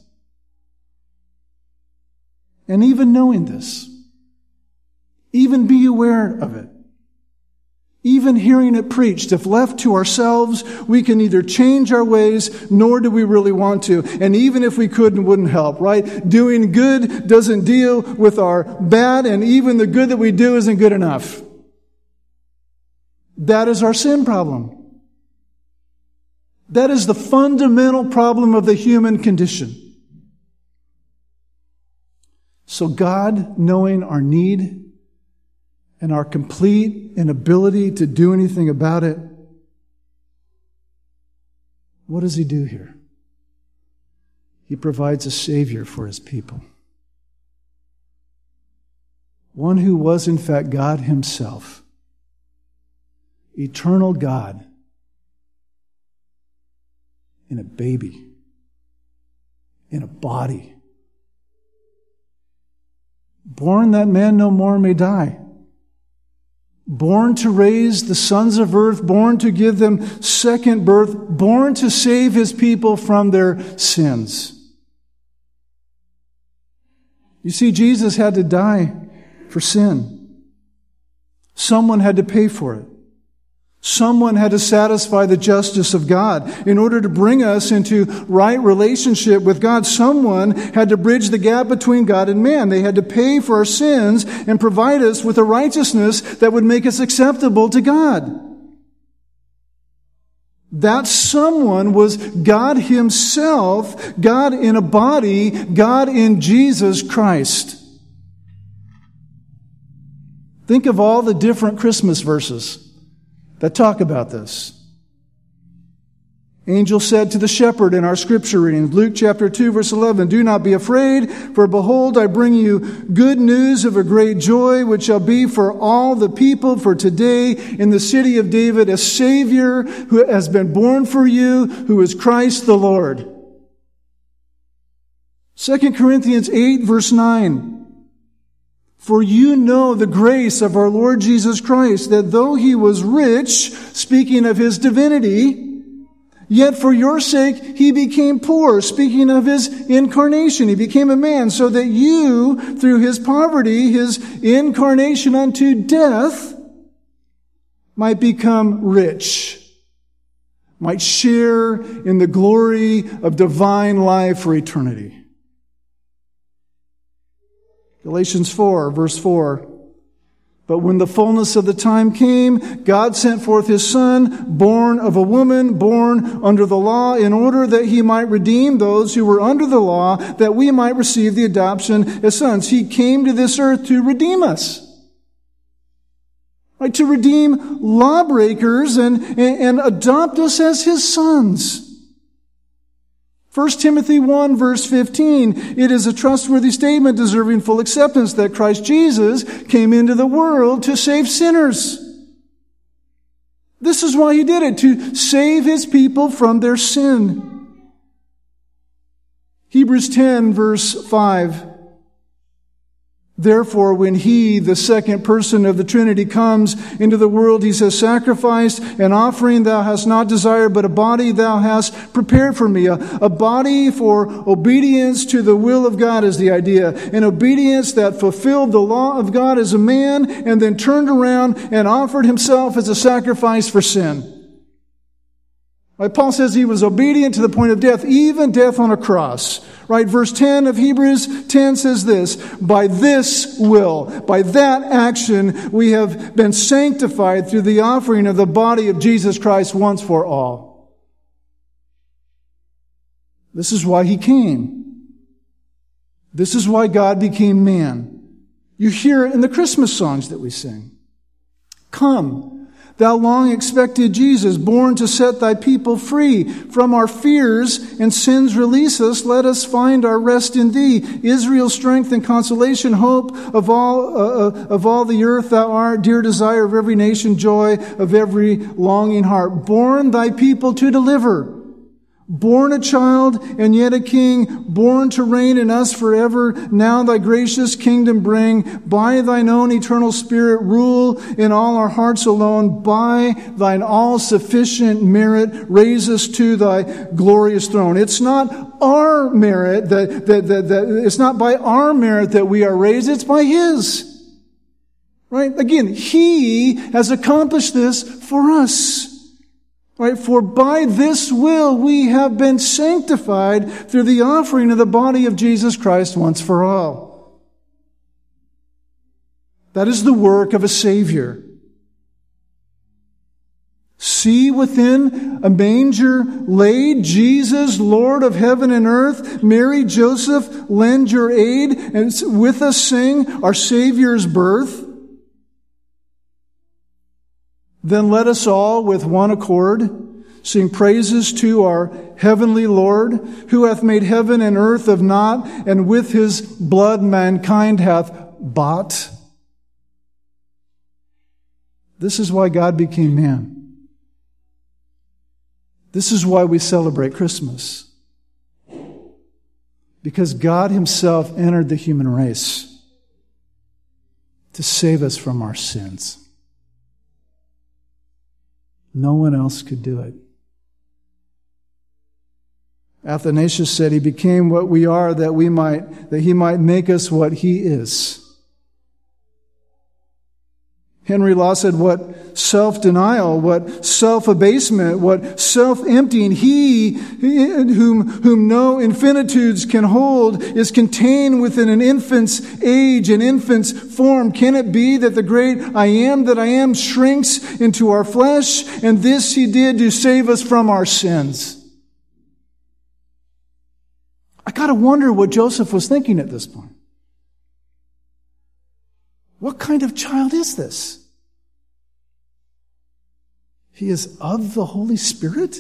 And even knowing this, even be aware of it. Even hearing it preached, if left to ourselves, we can neither change our ways, nor do we really want to. And even if we could, it wouldn't help, right? Doing good doesn't deal with our bad, and even the good that we do isn't good enough. That is our sin problem. That is the fundamental problem of the human condition. So God, knowing our need and our complete inability to do anything about it, what does He do here? He provides a Savior for His people. One who was in fact God Himself. Eternal God. In a baby. In a body. Born that man no more may die. Born to raise the sons of earth, born to give them second birth, born to save His people from their sins. You see, Jesus had to die for sin. Someone had to pay for it. Someone had to satisfy the justice of God. In order to bring us into right relationship with God, someone had to bridge the gap between God and man. They had to pay for our sins and provide us with a righteousness that would make us acceptable to God. That someone was God Himself, God in a body, God in Jesus Christ. Think of all the different Christmas verses that talk about this. Angel said to the shepherd in our scripture reading, Luke chapter two, verse eleven, "Do not be afraid, for behold, I bring you good news of a great joy, which shall be for all the people. For today in the city of David a Savior who has been born for you, who is Christ the Lord." Second Corinthians eight, verse nine, "For you know the grace of our Lord Jesus Christ, that though He was rich," speaking of His divinity, "yet for your sake He became poor," speaking of His incarnation. He became a man so that you, through His poverty, His incarnation unto death, might become rich, might share in the glory of divine life for eternity. Galatians four, verse four. "But when the fullness of the time came, God sent forth His Son, born of a woman, born under the law, in order that He might redeem those who were under the law, that we might receive the adoption as sons." He came to this earth to redeem us. Right? To redeem lawbreakers and, and, and adopt us as His sons. First Timothy one, verse fifteen, "It is a trustworthy statement deserving full acceptance that Christ Jesus came into the world to save sinners." This is why He did it, to save His people from their sin. Hebrews ten, verse five, "Therefore, when He, the second person of the Trinity, comes into the world, He says, 'Sacrifice and offering thou hast not desired, but a body thou hast prepared for me.'" A, a body for obedience to the will of God is the idea. An obedience that fulfilled the law of God as a man and then turned around and offered Himself as a sacrifice for sin. Right? Paul says He was obedient to the point of death, even death on a cross. Right? Verse ten of Hebrews ten says this, "By this will, by that action, we have been sanctified through the offering of the body of Jesus Christ once for all." This is why He came. This is why God became man. You hear it in the Christmas songs that we sing. "Come, thou long expected Jesus, born to set thy people free. From our fears and sins release us. Let us find our rest in thee. Israel's strength and consolation, hope of all, uh, of all the earth thou art, dear desire of every nation, joy of every longing heart. Born thy people to deliver. Born a child and yet a king, born to reign in us forever. Now thy gracious kingdom bring. By thine own eternal Spirit rule in all our hearts alone. By thine all-sufficient merit raise us to thy glorious throne." It's not our merit that, that, that, that it's not by our merit that we are raised, it's by His. Right? Again, He has accomplished this for us. Right? "For by this will we have been sanctified through the offering of the body of Jesus Christ once for all." That is the work of a Savior. "See within a manger laid Jesus, Lord of heaven and earth. Mary, Joseph, lend your aid, and with us sing our Savior's birth. Then let us all with one accord sing praises to our heavenly Lord, who hath made heaven and earth of naught, and with His blood mankind hath bought." This is why God became man. This is why we celebrate Christmas. Because God Himself entered the human race to save us from our sins. No one else could do it. Athanasius said He became what we are that we might, that He might make us what He is. Henry Law said, what self-denial, what self-abasement, what self-emptying he whom, whom no infinitudes can hold is contained within an infant's age, an infant's form. Can it be that the great I am that I am shrinks into our flesh? And this he did to save us from our sins. I gotta wonder what Joseph was thinking at this point. What kind of child is this? He is of the Holy Spirit?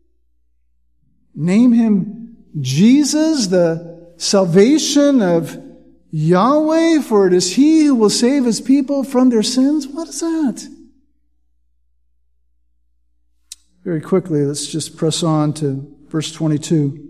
Name him Jesus, the salvation of Yahweh, for it is he who will save his people from their sins? What is that? Very quickly, let's just press on to verse twenty-two.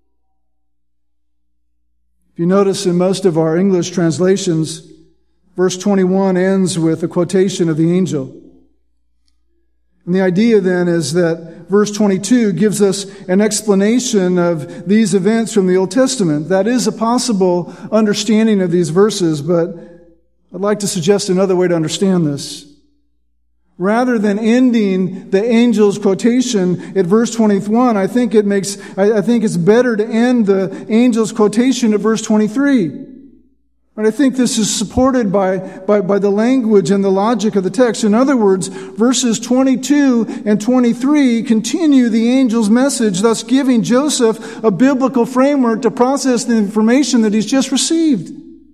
If you notice in most of our English translations, verse twenty-one ends with a quotation of the angel. And the idea then is that verse twenty-two gives us an explanation of these events from the Old Testament. That is a possible understanding of these verses, but I'd like to suggest another way to understand this. Rather than ending the angel's quotation at verse twenty-one, I think it makes, I, I think it's better to end the angel's quotation at verse twenty-three. And I think this is supported by, by, by the language and the logic of the text. In other words, verses twenty-two and twenty-three continue the angel's message, thus giving Joseph a biblical framework to process the information that he's just received.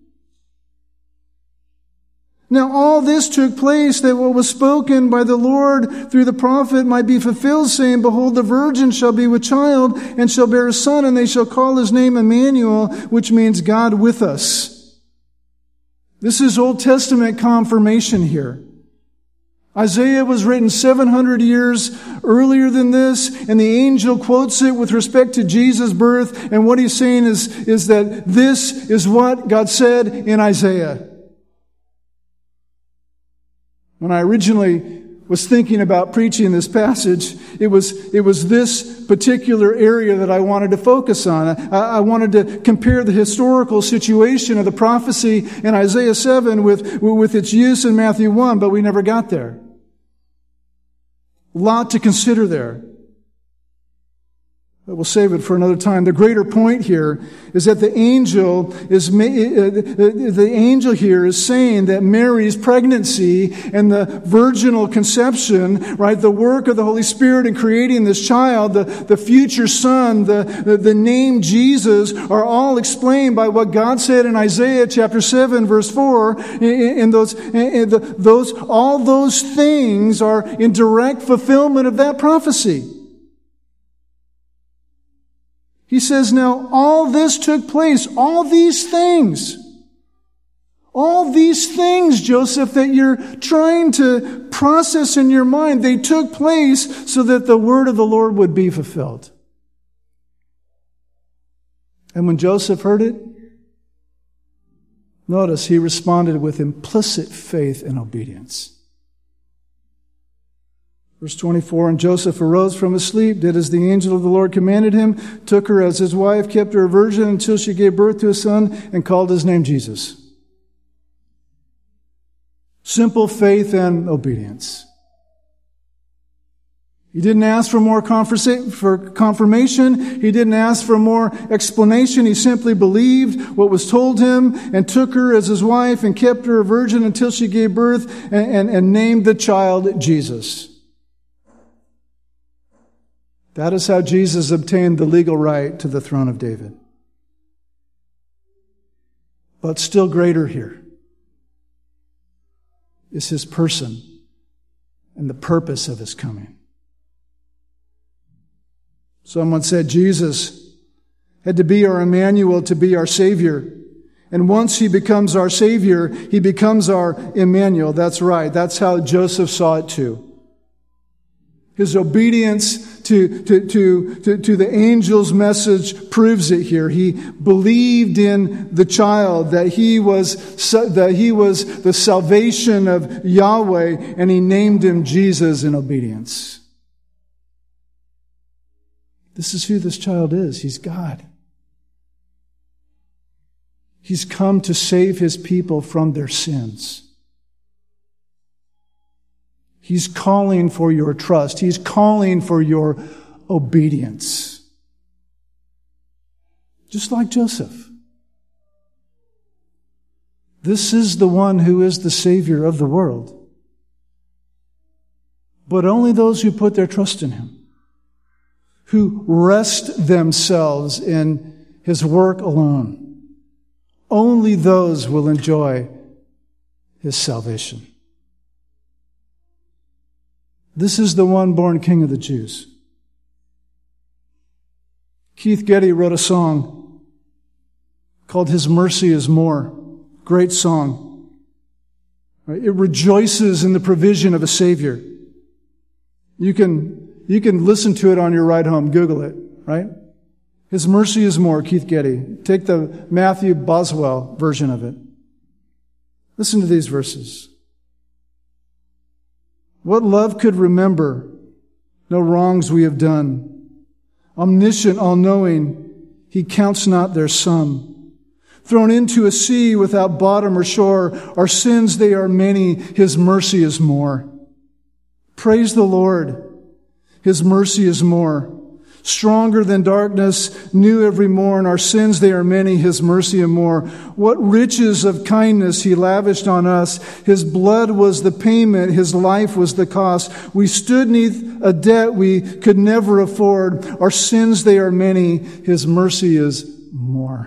Now all this took place that what was spoken by the Lord through the prophet might be fulfilled, saying, Behold, the virgin shall be with child and shall bear a son, and they shall call his name Emmanuel, which means God with us. This is Old Testament confirmation here. Isaiah was written seven hundred years earlier than this, and the angel quotes it with respect to Jesus' birth, and what he's saying is, is that this is what God said in Isaiah. When I originally was thinking about preaching this passage, it was it was this particular area that I wanted to focus on. I, I wanted to compare the historical situation of the prophecy in Isaiah seven with, with its use in Matthew one, but we never got there. A lot to consider there. But we'll save it for another time. The greater point here is that the angel is the angel here is saying that Mary's pregnancy and the virginal conception, right, the work of the Holy Spirit in creating this child, the, the future son, the, the, the name Jesus, are all explained by what God said in Isaiah chapter seven, verse four. And those, and the, those, all those things are in direct fulfillment of that prophecy. He says, now all this took place, all these things, all these things, Joseph, that you're trying to process in your mind, they took place so that the word of the Lord would be fulfilled. And when Joseph heard it, notice he responded with implicit faith and obedience. Verse twenty-four, and Joseph arose from his sleep, did as the angel of the Lord commanded him, took her as his wife, kept her a virgin until she gave birth to a son, and called his name Jesus. Simple faith and obedience. He didn't ask for more conversa- for confirmation. He didn't ask for more explanation. He simply believed what was told him and took her as his wife and kept her a virgin until she gave birth and, and, and named the child Jesus. That is how Jesus obtained the legal right to the throne of David. But still greater here is his person and the purpose of his coming. Someone said Jesus had to be our Emmanuel, to be our Savior. And once he becomes our Savior, he becomes our Emmanuel. That's right. That's how Joseph saw it too. His obedience to, to, to, to, to the angel's message proves it here. He believed in the child, that he was, that he was the salvation of Yahweh, and he named him Jesus in obedience. This is who this child is. He's God. He's come to save his people from their sins. He's calling for your trust. He's calling for your obedience. Just like Joseph. This is the one who is the Savior of the world. But only those who put their trust in Him, who rest themselves in His work alone, only those will enjoy His salvation. This is the one born King of the Jews. Keith Getty wrote a song called His Mercy is More. Great song. It rejoices in the provision of a Savior. You can, you can listen to it on your ride home. Google it, right? His mercy is more, Keith Getty. Take the Matthew Boswell version of it. Listen to these verses. What love could remember no wrongs we have done? Omniscient, all-knowing, He counts not their sum. Thrown into a sea without bottom or shore, our sins, they are many, His mercy is more. Praise the Lord. His mercy is more. Stronger than darkness, new every morn. Our sins, they are many, His mercy and more. What riches of kindness He lavished on us. His blood was the payment, His life was the cost. We stood neath a debt we could never afford. Our sins, they are many, His mercy is more.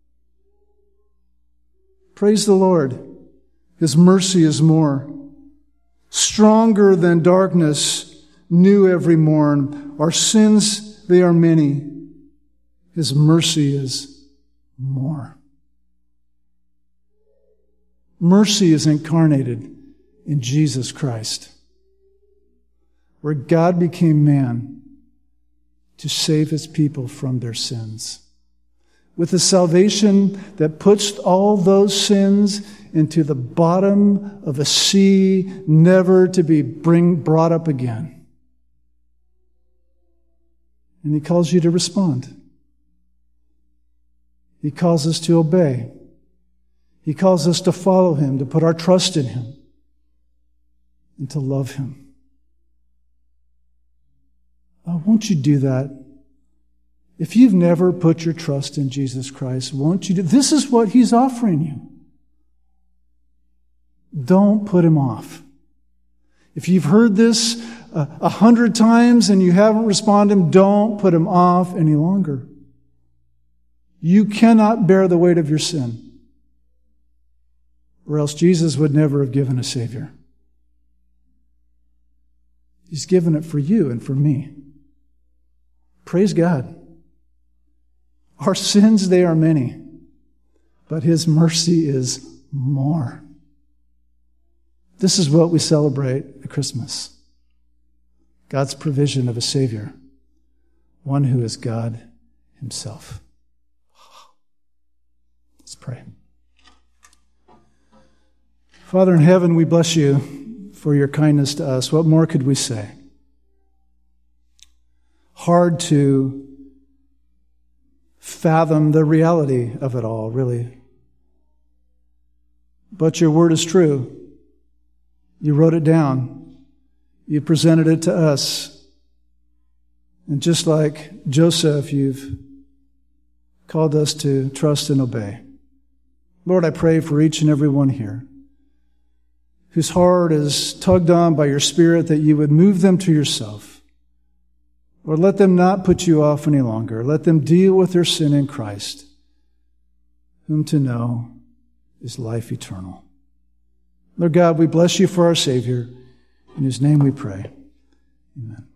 Praise the Lord. His mercy is more. Stronger than darkness, new every morn. Our sins, they are many. His mercy is more. Mercy is incarnated in Jesus Christ, where God became man to save His people from their sins. With a salvation that puts all those sins into the bottom of a sea, never to be bring, brought up again. And He calls you to respond. He calls us to obey. He calls us to follow Him, to put our trust in Him, and to love Him. Oh, won't you do that? If you've never put your trust in Jesus Christ, won't you do? This is what He's offering you. Don't put Him off. If you've heard this a, a hundred times and you haven't responded, don't put Him off any longer. You cannot bear the weight of your sin, or else Jesus would never have given a Savior. He's given it for you and for me. Praise God. Our sins, they are many, but His mercy is more. This is what we celebrate at Christmas. God's provision of a Savior, one who is God Himself. Let's pray. Father in heaven, we bless You for Your kindness to us. What more could we say? Hard to fathom the reality of it all, really. But Your word is true. You wrote it down. You presented it to us. And just like Joseph, You've called us to trust and obey. Lord, I pray for each and every one here whose heart is tugged on by Your Spirit, that You would move them to Yourself. Lord, let them not put You off any longer. Let them deal with their sin in Christ, whom to know is life eternal. Lord God, we bless You for our Savior. In His name we pray. Amen.